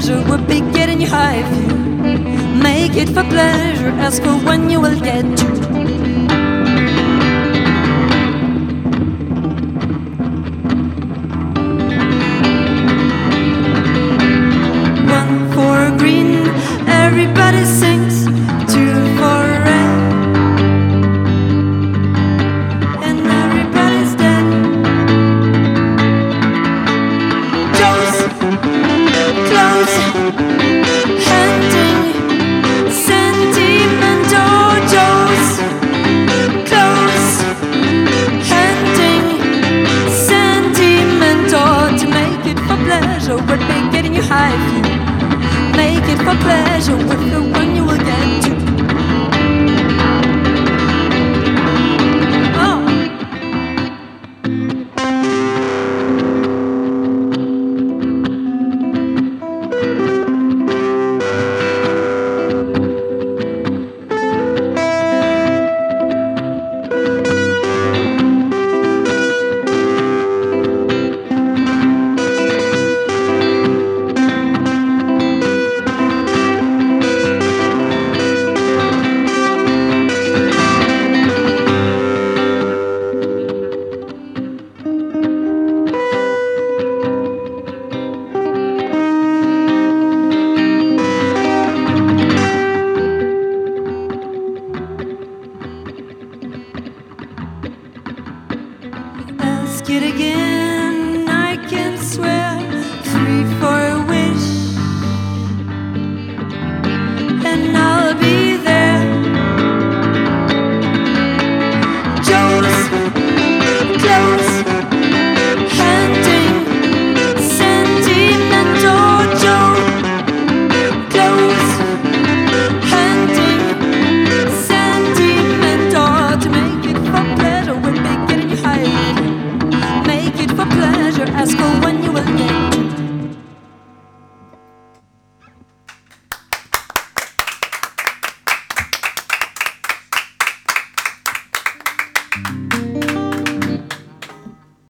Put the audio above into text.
pleasure would be getting you high. If you make it for pleasure, ask for when you will get to. One for green, everybody sings. Two for red, and everybody's dead. Joe's close, hunting sentimental. Joe's close, hunting sentimental. To make it for pleasure would be getting you high. If you make it for pleasure, with the one you will get to. Ask it again, I can swear. 3 for a wish, and I'll be there. Joe's close, hunting sentimental. Joe close, hunting sentimental. To make it for pleasure would be getting you high. Make it for pleasure, ask for when you will